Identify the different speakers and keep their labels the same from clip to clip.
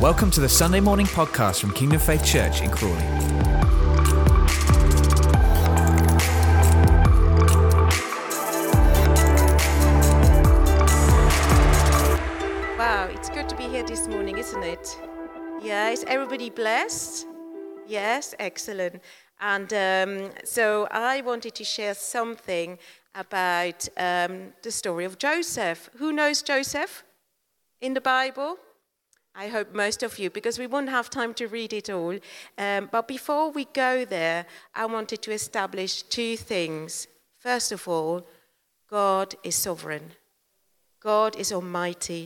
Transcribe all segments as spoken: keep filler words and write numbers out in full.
Speaker 1: Welcome to the Sunday morning podcast from Kingdom Faith Church in Crawley.
Speaker 2: Wow, it's good to be here this morning, isn't it? Yeah, is everybody blessed? Yes, excellent. And um, so I wanted to share something about um, the story of Joseph. Who knows Joseph in the Bible? I hope most of you, because we won't have time to read it all. Um, but before we go there, I wanted to establish two things. First of all, God is sovereign. God is almighty.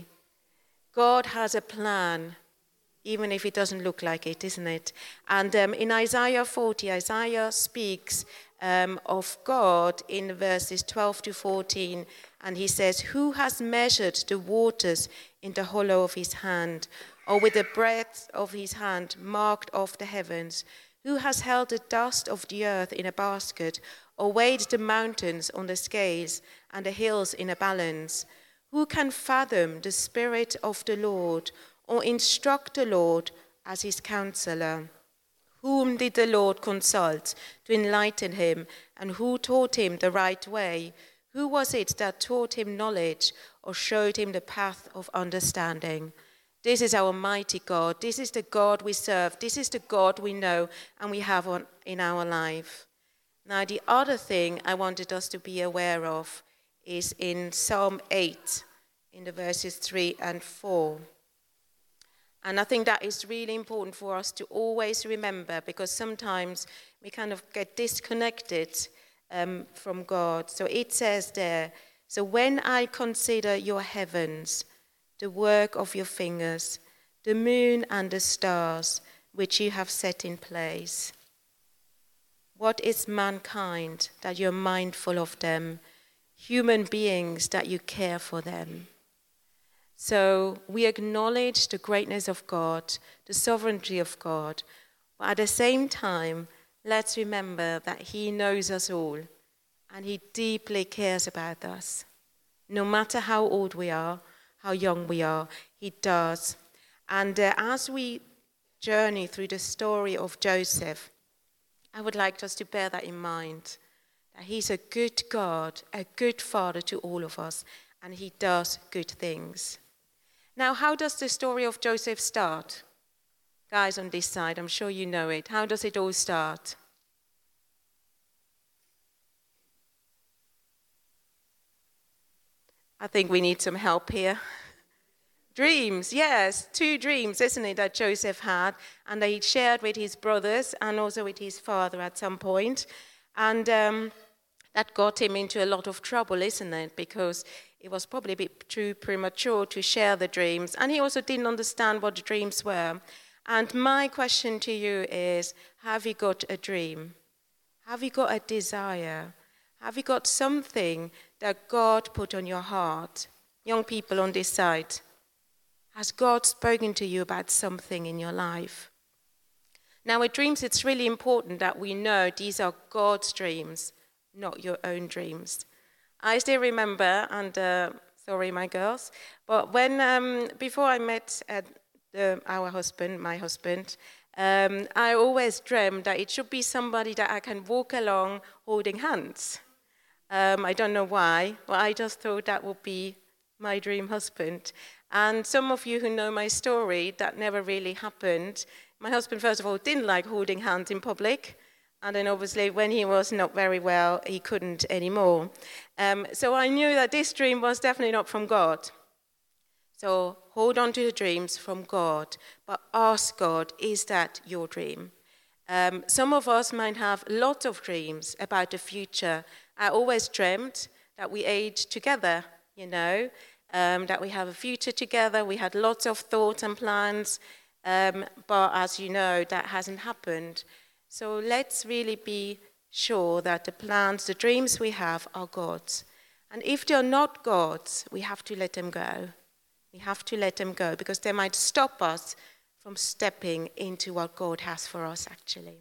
Speaker 2: God has a plan, even if it doesn't look like it, isn't it? And um, in Isaiah forty, Isaiah speaks um, of God in verses twelve to fourteen, and he says, "Who has measured the waters in the hollow of his hand, or with the breadth of his hand marked off the heavens? Who has held the dust of the earth in a basket, or weighed the mountains on the scales and the hills in a balance? Who can fathom the spirit of the Lord, or instruct the Lord as his counselor? Whom did the Lord consult to enlighten him, and who taught him the right way? Who was it that taught him knowledge, or showed him the path of understanding?" This is our mighty God. This is the God we serve. This is the God we know and we have on, in our life. Now, the other thing I wanted us to be aware of is in Psalm eight, in the verses three and four. And I think that is really important for us to always remember, because sometimes we kind of get disconnected um, from God. So it says there, "So when I consider your heavens, the work of your fingers, the moon and the stars, which you have set in place. What is mankind that you're mindful of them? Human beings that you care for them." So we acknowledge the greatness of God, the sovereignty of God, but at the same time, let's remember that he knows us all and he deeply cares about us. No matter how old we are, how young we are, he does. And uh, as we journey through the story of Joseph, I would like us to bear that in mind, that he's a good God, a good father to all of us, and he does good things. Now, how does the story of Joseph start? Guys on this side, I'm sure you know it. How does it all start? I think we need some help here. Dreams, yes, two dreams, isn't it, that Joseph had, and that he shared with his brothers and also with his father at some point. And um, that got him into a lot of trouble, isn't it? Because it was probably a bit too premature to share the dreams, and he also didn't understand what the dreams were. And my question to you is, have you got a dream? Have you got a desire? Have you got something that God put on your heart? Young people on this side, has God spoken to you about something in your life? Now, with dreams, it's really important that we know these are God's dreams, not your own dreams. I still remember, and uh, sorry, my girls, but when um, before I met uh, the, our husband, my husband, um, I always dreamed that it should be somebody that I can walk along holding hands. Um, I don't know why, but I just thought that would be my dream husband. And some of you who know my story, that never really happened. My husband, first of all, didn't like holding hands in public. And then obviously when he was not very well, he couldn't anymore. Um, so I knew that this dream was definitely not from God. So hold on to the dreams from God, but ask God, is that your dream? Um, some of us might have lots of dreams about the future. I always dreamt that we age together, you know, um, that we have a future together. We had lots of thoughts and plans, um, but as you know, that hasn't happened. So let's really be sure that the plans, the dreams we have are God's. And if they're not God's, we have to let them go. We have to let them go because they might stop us from stepping into what God has for us, actually.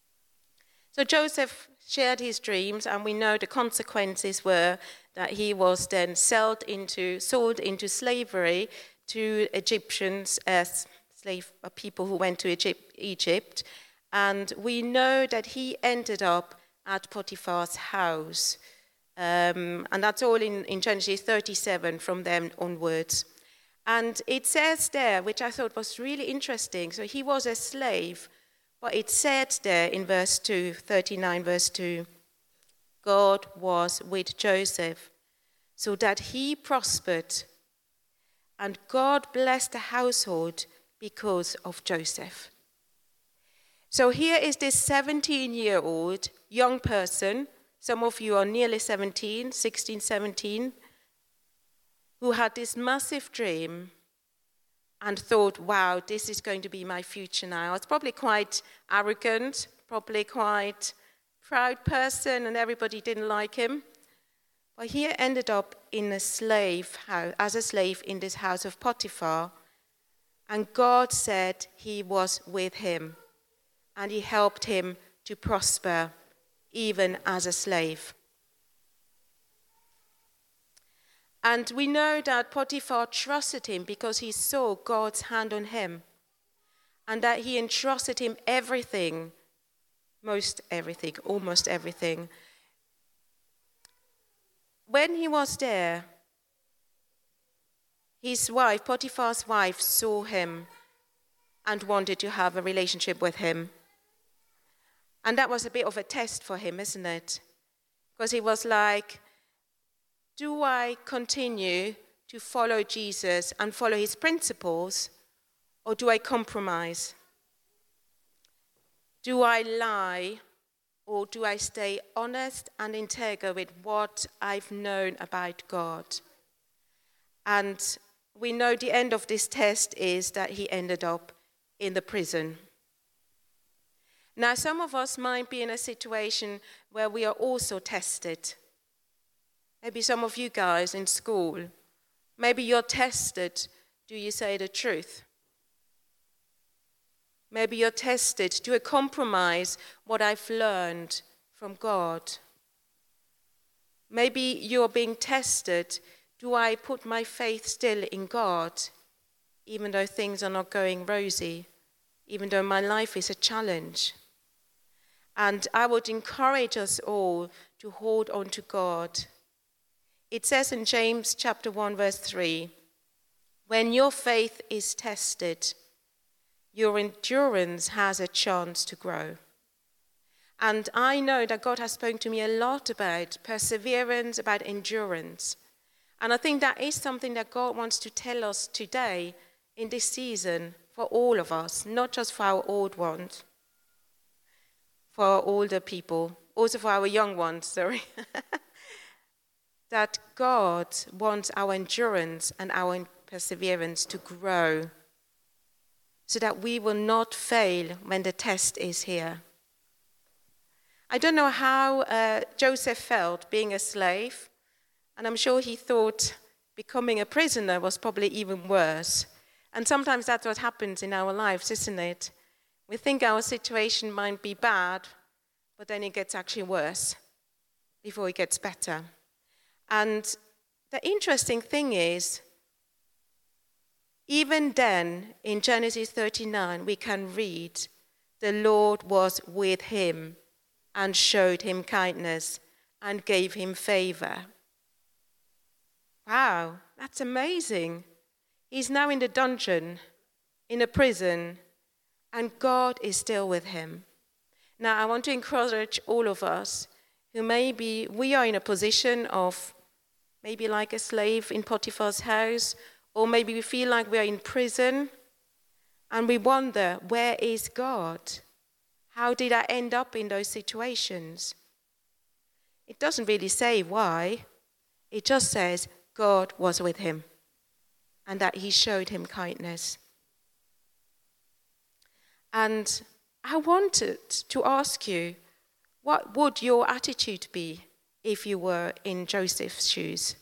Speaker 2: So Joseph shared his dreams, and we know the consequences were that he was then sold into, sold into slavery to Egyptians as slave uh, people who went to Egypt, Egypt. And we know that he ended up at Potiphar's house. Um, and that's all in, in Genesis thirty-seven from then onwards. And it says there, which I thought was really interesting, so he was a slave, but it said there in verse two, thirty-nine verse two, God was with Joseph, so that he prospered, and God blessed the household because of Joseph. So here is this seventeen-year-old young person, some of you are nearly seventeen, sixteen, seventeen, who had this massive dream and thought, wow, this is going to be my future now. I was probably quite arrogant, probably quite proud person, and everybody didn't like him. But he ended up in a slave house, as a slave in this house of Potiphar, and God said he was with him, and he helped him to prosper even as a slave. And we know that Potiphar trusted him because he saw God's hand on him, and that he entrusted him everything, most everything, almost everything. When he was there, his wife, Potiphar's wife, saw him and wanted to have a relationship with him. And that was a bit of a test for him, isn't it? Because he was like, do I continue to follow Jesus and follow his principles, or do I compromise? Do I lie, or do I stay honest and integral with what I've known about God? And we know the end of this test is that he ended up in the prison. Now, some of us might be in a situation where we are also tested. Maybe some of you guys in school, maybe you're tested, do you say the truth? Maybe you're tested, do I compromise what I've learned from God? Maybe you're being tested, do I put my faith still in God, even though things are not going rosy, even though my life is a challenge? And I would encourage us all to hold on to God. It says in James chapter one, verse three, when your faith is tested, your endurance has a chance to grow. And I know that God has spoken to me a lot about perseverance, about endurance. And I think that is something that God wants to tell us today in this season for all of us, not just for our old ones, for our older people, also for our young ones, sorry. That God wants our endurance and our perseverance to grow so that we will not fail when the test is here. I don't know how uh, Joseph felt being a slave, and I'm sure he thought becoming a prisoner was probably even worse. And sometimes that's what happens in our lives, isn't it? We think our situation might be bad, but then it gets actually worse before it gets better. And the interesting thing is, even then, in Genesis thirty-nine, we can read, the Lord was with him and showed him kindness and gave him favor. Wow, that's amazing. He's now in the dungeon, in a prison, and God is still with him. Now, I want to encourage all of us who maybe we are in a position of maybe like a slave in Potiphar's house, or maybe we feel like we are in prison, and we wonder, where is God? How did I end up in those situations? It doesn't really say why. It just says God was with him and that he showed him kindness. And I wanted to ask you, what would your attitude be if you were in Joseph's shoes?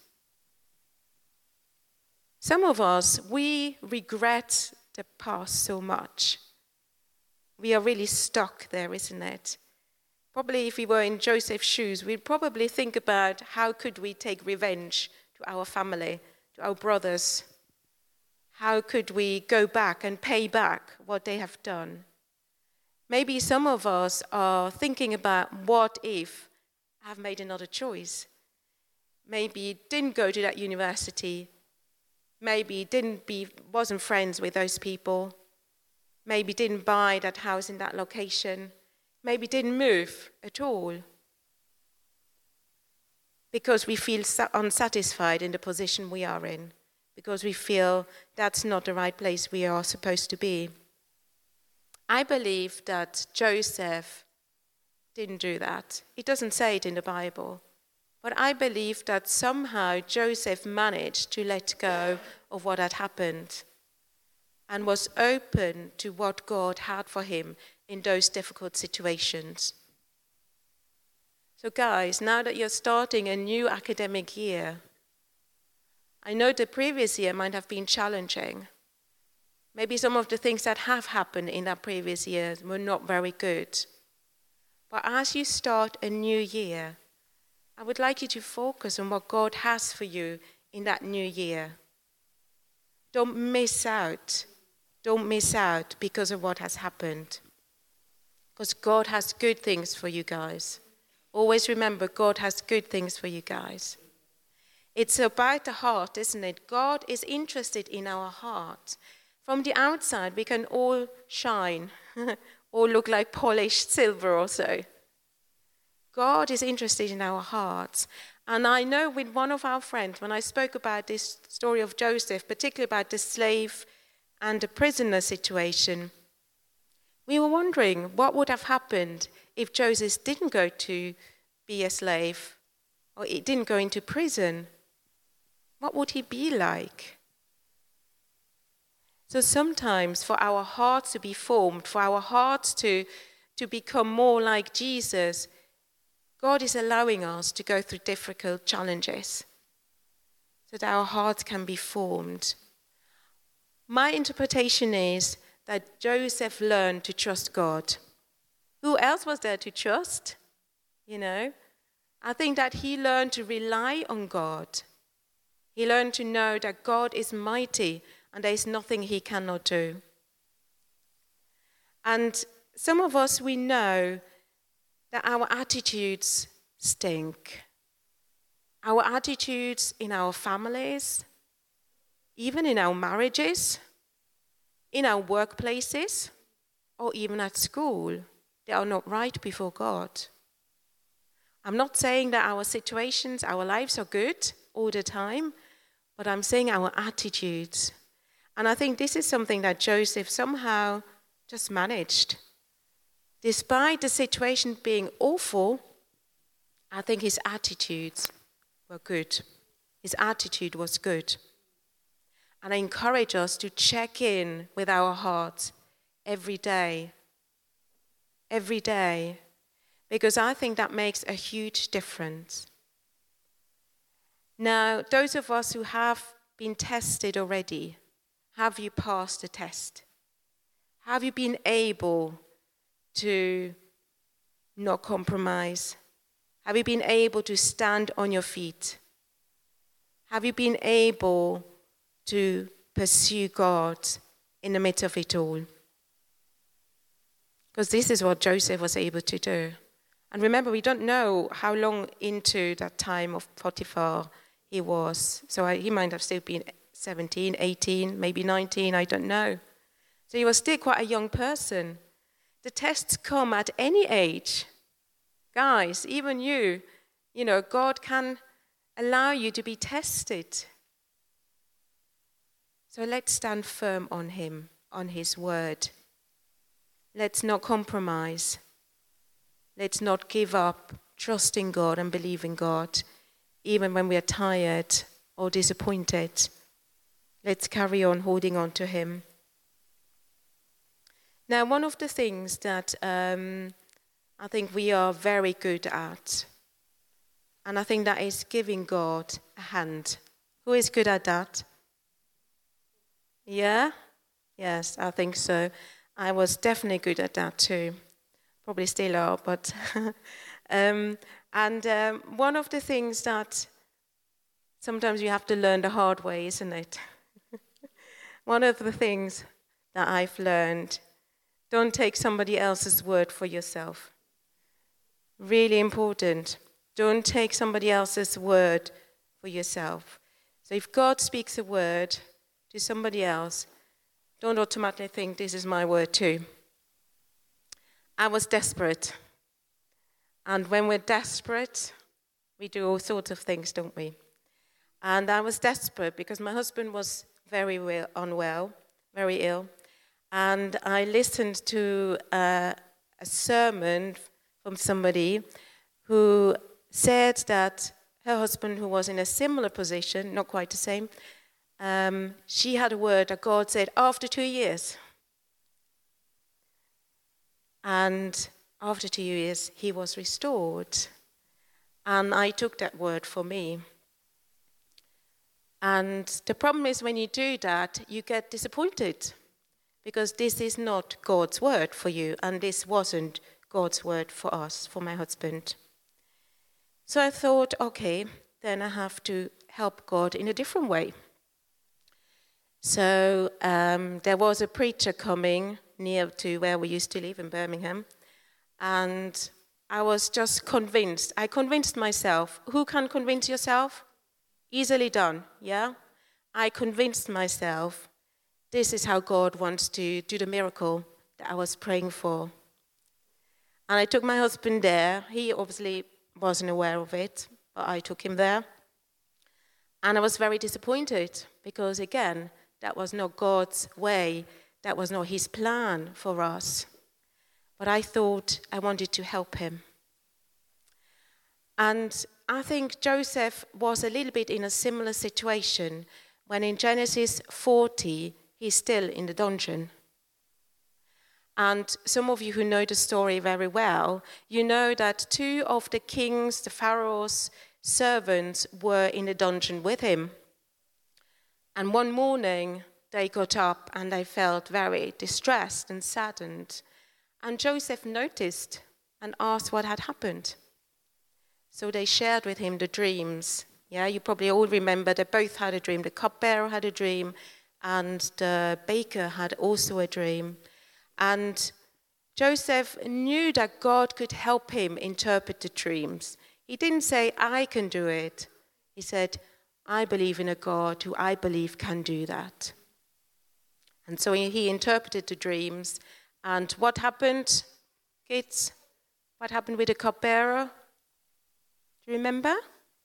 Speaker 2: Some of us, we regret the past so much. We are really stuck there, isn't it? Probably if we were in Joseph's shoes, we'd probably think about how could we take revenge to our family, to our brothers. How could we go back and pay back what they have done? Maybe some of us are thinking about what if I have made another choice. Maybe didn't go to that university. Maybe didn't be, wasn't friends with those people. Maybe didn't buy that house in that location. Maybe didn't move at all. Because we feel unsatisfied in the position we are in. Because we feel that's not the right place we are supposed to be. I believe that Joseph didn't do that. It doesn't say it in the Bible. But I believe that somehow Joseph managed to let go of what had happened and was open to what God had for him in those difficult situations. So guys, now that you're starting a new academic year, I know the previous year might have been challenging. Maybe some of the things that have happened in that previous year were not very good. But as you start a new year, I would like you to focus on what God has for you in that new year. Don't miss out. Don't miss out because of what has happened. Because God has good things for you guys. Always remember, God has good things for you guys. It's about the heart, isn't it? God is interested in our heart. From the outside, we can all shine, all look like polished silver or so. God is interested in our hearts. And I know with one of our friends, when I spoke about this story of Joseph, particularly about the slave and the prisoner situation, we were wondering what would have happened if Joseph didn't go to be a slave or he didn't go into prison. What would he be like? So sometimes for our hearts to be formed, for our hearts to, to become more like Jesus, God is allowing us to go through difficult challenges so that our hearts can be formed. My interpretation is that Joseph learned to trust God. Who else was there to trust? You know, I think that he learned to rely on God. He learned to know that God is mighty and there is nothing he cannot do. And some of us, we know that our attitudes stink. Our attitudes in our families, even in our marriages, in our workplaces, or even at school, they are not right before God. I'm not saying that our situations, our lives are good all the time, but I'm saying our attitudes. And I think this is something that Joseph somehow just managed. Despite the situation being awful, I think his attitudes were good. His attitude was good. And I encourage us to check in with our hearts every day. Every day. Because I think that makes a huge difference. Now, those of us who have been tested already, have you passed the test? Have you been able to not compromise? Have you been able to stand on your feet? Have you been able to pursue God in the midst of it all? Because this is what Joseph was able to do. And remember, we don't know how long into that time of Potiphar he was. So he might have still been seventeen, eighteen, maybe nineteen, I don't know. So he was still quite a young person. The tests come at any age. Guys, even you, you know, God can allow you to be tested. So let's stand firm on him, on his word. Let's not compromise. Let's not give up trusting God and believing God, even when we are tired or disappointed. Let's carry on holding on to him. Now, one of the things that um, I think we are very good at, and I think that is giving God a hand. Who is good at that? Yeah? Yes, I think so. I was definitely good at that too. Probably still are, but... um, and um, one of the things that sometimes you have to learn the hard way, isn't it? One of the things that I've learned, don't take somebody else's word for yourself. Really important. Don't take somebody else's word for yourself. So if God speaks a word to somebody else, don't automatically think this is my word too. I was desperate. And when we're desperate, we do all sorts of things, don't we? And I was desperate because my husband was very well, unwell, very ill. And I listened to uh, a sermon from somebody who said that her husband, who was in a similar position, not quite the same, um, she had a word that God said after two years. And after two years, he was restored. And I took that word for me. And the problem is when you do that, you get disappointed because this is not God's word for you, and this wasn't God's word for us, for my husband. So I thought, okay, then I have to help God in a different way. So um, there was a preacher coming near to where we used to live in Birmingham, and I was just convinced. I convinced myself. Who can convince yourself? Easily done, yeah? I convinced myself this is how God wants to do the miracle that I was praying for. And I took my husband there. He obviously wasn't aware of it, but I took him there. And I was very disappointed because, again, that was not God's way. That was not his plan for us. But I thought I wanted to help him. And I think Joseph was a little bit in a similar situation when in Genesis forty, he's still in the dungeon. And some of you who know the story very well, you know that two of the king's, the Pharaoh's servants were in the dungeon with him. And one morning, they got up and they felt very distressed and saddened. And Joseph noticed and asked what had happened. So they shared with him the dreams. Yeah, you probably all remember they both had a dream. The cupbearer had a dream, and the baker had also a dream. And Joseph knew that God could help him interpret the dreams. He didn't say, I can do it. He said, I believe in a God who I believe can do that. And so he interpreted the dreams. And what happened, kids? What happened with the cupbearer? Do you remember?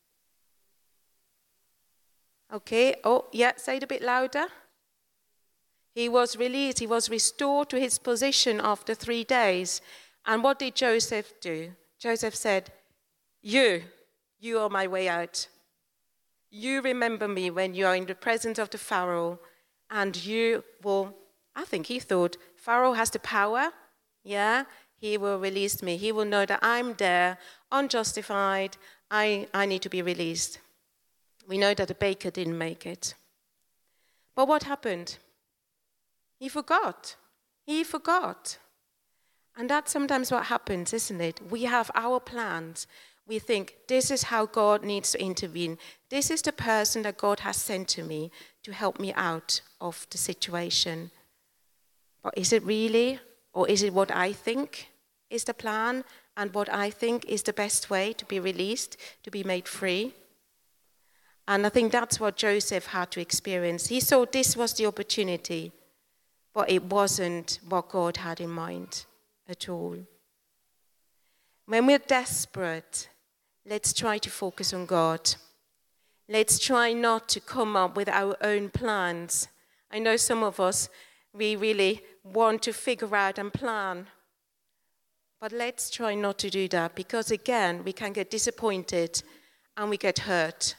Speaker 2: Okay. Oh, yeah, say it a bit louder. He was released. He was restored to his position after three days. And what did Joseph do? Joseph said, you, you are my way out. You remember me when you are in the presence of the Pharaoh, and you will, I think he thought, Pharaoh has the power, yeah? He will release me. He will know that I'm there, unjustified. I, I need to be released. We know that the baker didn't make it. But what happened? He forgot. He forgot. And that's sometimes what happens, isn't it? We have our plans. We think, this is how God needs to intervene. This is the person that God has sent to me to help me out of the situation. But is it really? Or is it what I think is the plan and what I think is the best way to be released, to be made free? And I think that's what Joseph had to experience. He saw this was the opportunity, but it wasn't what God had in mind at all. When we're desperate, let's try to focus on God. Let's try not to come up with our own plans. I know some of us, we really want to figure out and plan. But let's try not to do that because, again, we can get disappointed and we get hurt.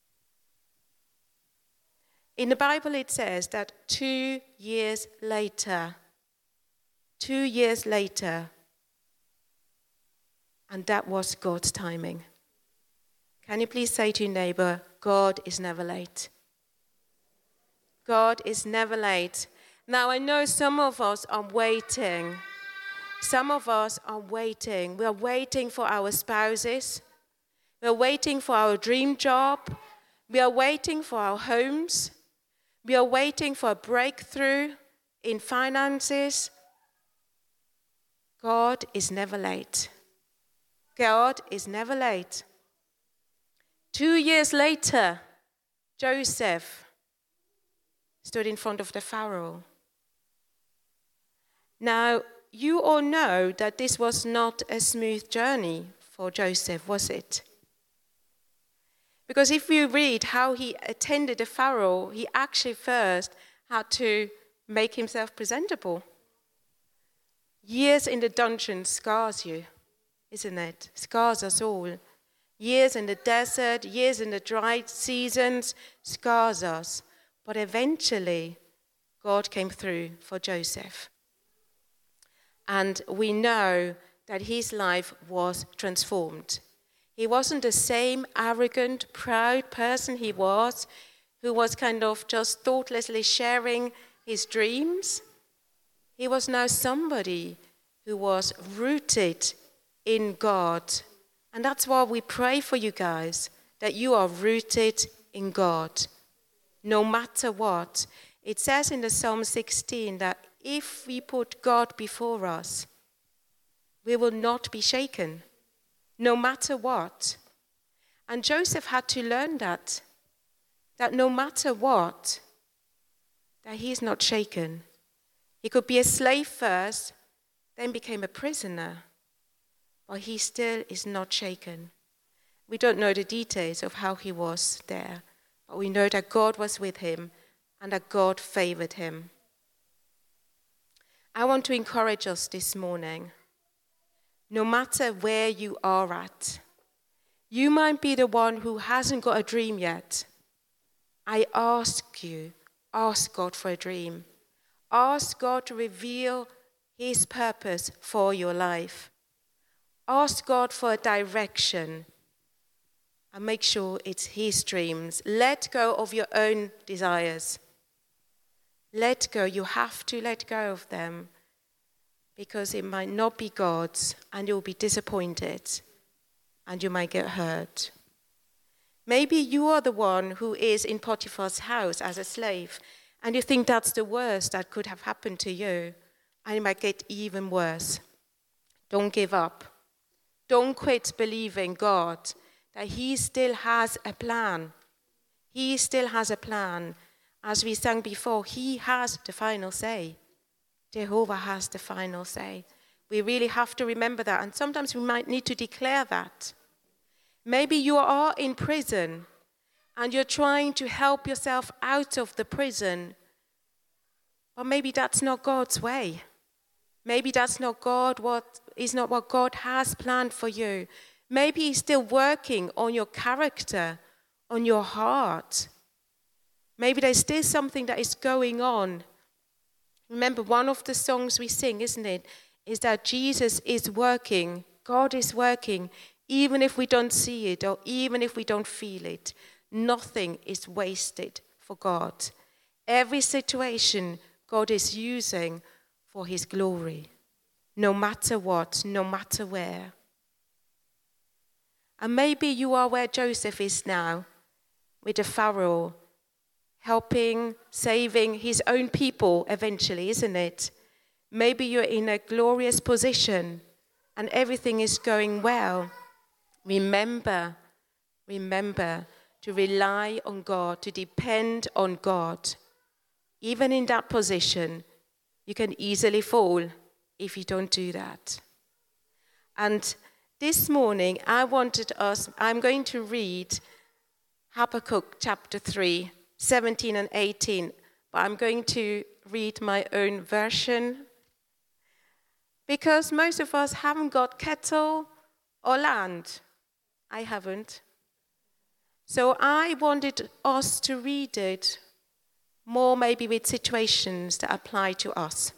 Speaker 2: In the Bible, it says that two years later, two years later, and that was God's timing. Can you please say to your neighbor, God is never late. God is never late. Now, I know some of us are waiting. Some of us are waiting. We are waiting for our spouses. We are waiting for our dream job. We are waiting for our homes. We are waiting for a breakthrough in finances. God is never late. God is never late. Two years later, Joseph stood in front of the Pharaoh. Now, you all know that this was not a smooth journey for Joseph, was it? Because if you read how he attended the Pharaoh, he actually first had to make himself presentable. Years in the dungeon scars you, isn't it? Scars us all. Years in the desert, years in the dry seasons, scars us. But eventually, God came through for Joseph. And we know that his life was transformed. He wasn't the same arrogant, proud person he was, who was kind of just thoughtlessly sharing his dreams. He was now somebody who was rooted in God. And that's why we pray for you guys, that you are rooted in God, no matter what. It says in the Psalm sixteen that if we put God before us, we will not be shaken, no matter what. And Joseph had to learn that, that no matter what, that he's not shaken. He could be a slave first, then became a prisoner, but he still is not shaken. We don't know the details of how he was there, but we know that God was with him and that God favored him. I want to encourage us this morning. No matter where you are at, you might be the one who hasn't got a dream yet. I ask you, ask God for a dream. Ask God to reveal his purpose for your life. Ask God for a direction and make sure it's his dreams. Let go of your own desires. Let go. You have to let go of them, because it might not be God's, and you'll be disappointed, and you might get hurt. Maybe you are the one who is in Potiphar's house as a slave, and you think that's the worst that could have happened to you, and it might get even worse. Don't give up. Don't quit believing God, that he still has a plan. He still has a plan. As we sang before, he has the final say. Jehovah has the final say. We really have to remember that, and sometimes we might need to declare that. Maybe you are in prison and you're trying to help yourself out of the prison, but maybe that's not God's way. Maybe that's not God what is not what God has planned for you. Maybe he's still working on your character, on your heart. Maybe there's still something that is going on. Remember, one of the songs we sing, isn't it, is that Jesus is working, God is working, even if we don't see it or even if we don't feel it. Nothing is wasted for God. Every situation God is using for his glory, no matter what, no matter where. And maybe you are where Joseph is now, with the Pharaoh, helping, saving his own people eventually, isn't it? Maybe you're in a glorious position and everything is going well. Remember, remember to rely on God, to depend on God. Even in that position, you can easily fall if you don't do that. And this morning, I wanted us, I'm going to read Habakkuk chapter three, seventeen and eighteen, but I'm going to read my own version because most of us haven't got cattle or land. I haven't. So I wanted us to read it more maybe with situations that apply to us.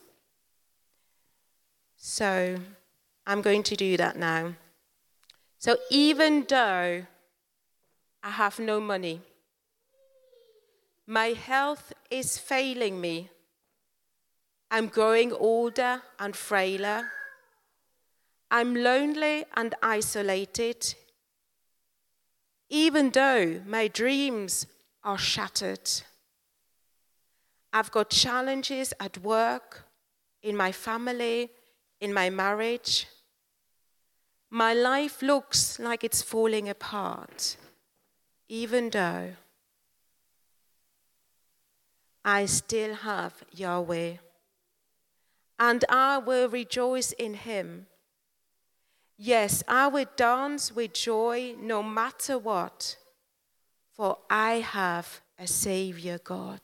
Speaker 2: So I'm going to do that now. So even though I have no money, my health is failing me, I'm growing older and frailer, I'm lonely and isolated, even though my dreams are shattered, I've got challenges at work, in my family, in my marriage. My life looks like it's falling apart, even though I still have Yahweh. And I will rejoice in him. Yes, I will dance with joy no matter what, for I have a Savior God.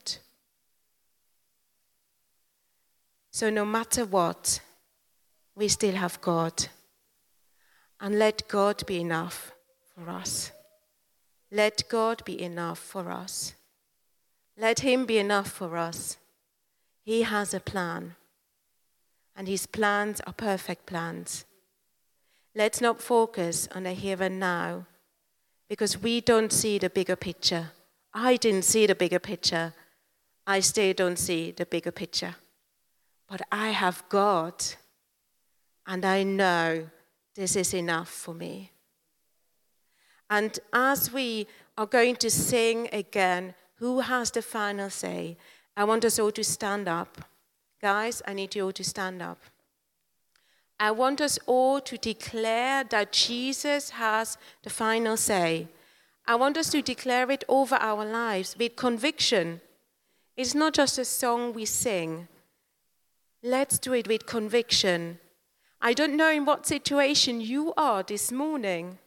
Speaker 2: So no matter what, we still have God. And let God be enough for us. Let God be enough for us. Let him be enough for us. He has a plan. And his plans are perfect plans. Let's not focus on the here and now, because we don't see the bigger picture. I didn't see the bigger picture. I still don't see the bigger picture. But I have God, and I know this is enough for me. And as we are going to sing again, Who Has the Final Say, I want us all to stand up. Guys, I need you all to stand up. I want us all to declare that Jesus has the final say. I want us to declare it over our lives with conviction. It's not just a song we sing. Let's do it with conviction. I don't know in what situation you are this morning.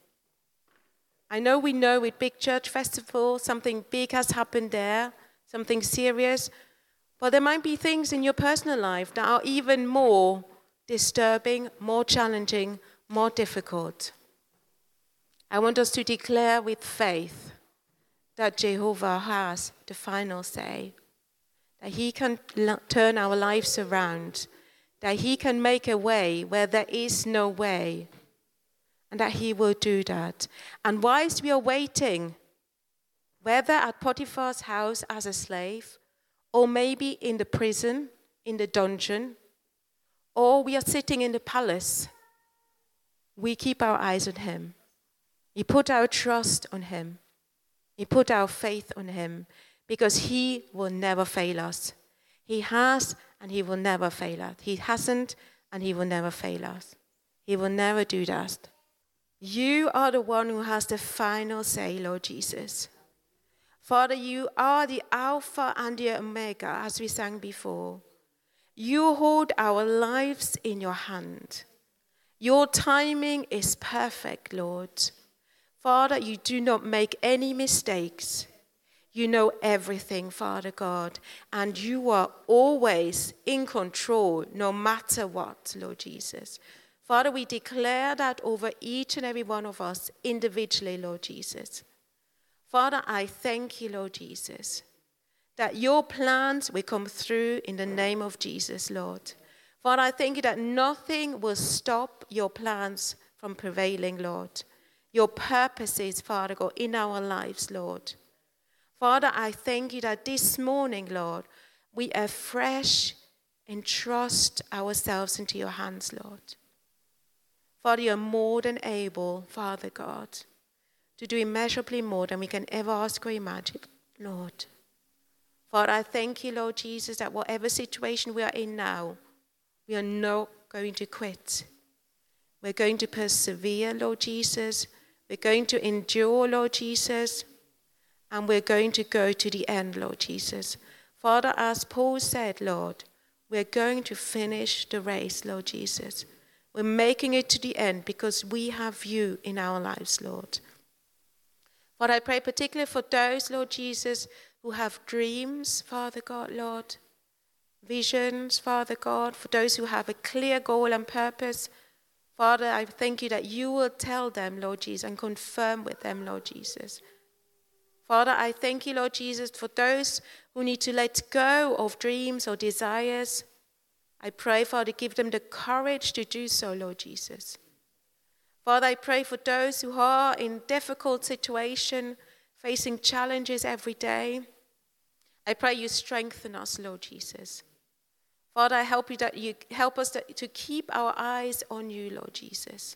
Speaker 2: I know we know with Big Church Festival, something big has happened there, something serious. But there might be things in your personal life that are even more disturbing, more challenging, more difficult. I want us to declare with faith that Jehovah has the final say, that he can turn our lives around, that he can make a way where there is no way, and that he will do that. And whilst we are waiting, whether at Potiphar's house as a slave, or maybe in the prison, in the dungeon, or we are sitting in the palace, we keep our eyes on him. We put our trust on him. We put our faith on him, because he will never fail us. He has, and he will never fail us. He hasn't, and he will never fail us. He will never do that. You are the one who has the final say, Lord Jesus. Father, you are the Alpha and the Omega, as we sang before. You hold our lives in your hand. Your timing is perfect, Lord. Father, you do not make any mistakes. You know everything, Father God, and you are always in control, no matter what, Lord Jesus. Father, we declare that over each and every one of us individually, Lord Jesus. Father, I thank you, Lord Jesus, that your plans will come through in the name of Jesus, Lord. Father, I thank you that nothing will stop your plans from prevailing, Lord. Your purposes, Father God, in our lives, Lord. Father, I thank you that this morning, Lord, we afresh entrust ourselves into your hands, Lord. Father, you are more than able, Father God, to do immeasurably more than we can ever ask or imagine, Lord. Father, I thank you, Lord Jesus, that whatever situation we are in now, we are not going to quit. We're going to persevere, Lord Jesus. We're going to endure, Lord Jesus. And we're going to go to the end, Lord Jesus. Father, as Paul said, Lord, we're going to finish the race, Lord Jesus. We're making it to the end because we have you in our lives, Lord. Father, I pray particularly for those, Lord Jesus, who have dreams, Father God, Lord. Visions, Father God, for those who have a clear goal and purpose. Father, I thank you that you will tell them, Lord Jesus, and confirm with them, Lord Jesus. Father, I thank you, Lord Jesus, for those who need to let go of dreams or desires. I pray, Father, give them the courage to do so, Lord Jesus. Father, I pray for those who are in difficult situation, facing challenges every day. I pray you strengthen us, Lord Jesus. Father, I help you that you help us to, to keep our eyes on you, Lord Jesus.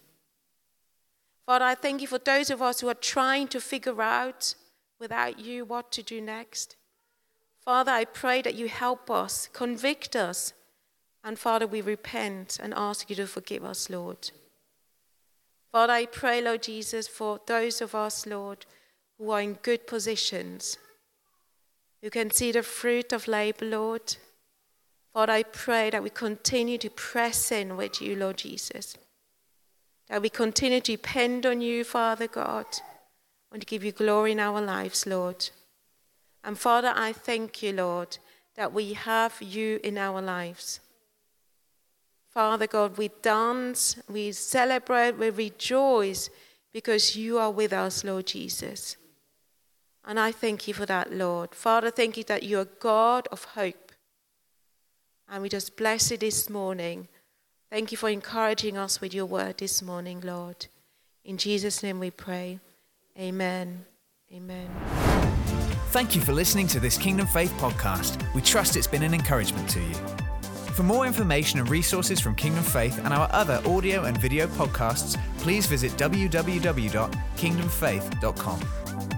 Speaker 2: Father, I thank you for those of us who are trying to figure out without you what to do next. Father, I pray that you help us, convict us, and Father, we repent and ask you to forgive us, Lord. Father, I pray, Lord Jesus, for those of us, Lord, who are in good positions, who can see the fruit of labor, Lord. Father, I pray that we continue to press in with you, Lord Jesus. That we continue to depend on you, Father God, and to give you glory in our lives, Lord. And Father, I thank you, Lord, that we have you in our lives. Father God, we dance, we celebrate, we rejoice because you are with us, Lord Jesus. And I thank you for that, Lord. Father, thank you that you are God of hope. And we just bless you this morning. Thank you for encouraging us with your word this morning, Lord. In Jesus' name we pray. Amen. Amen.
Speaker 1: Thank you for listening to this Kingdom Faith podcast. We trust it's been an encouragement to you. For more information and resources from Kingdom Faith and our other audio and video podcasts, please visit w w w dot kingdom faith dot com.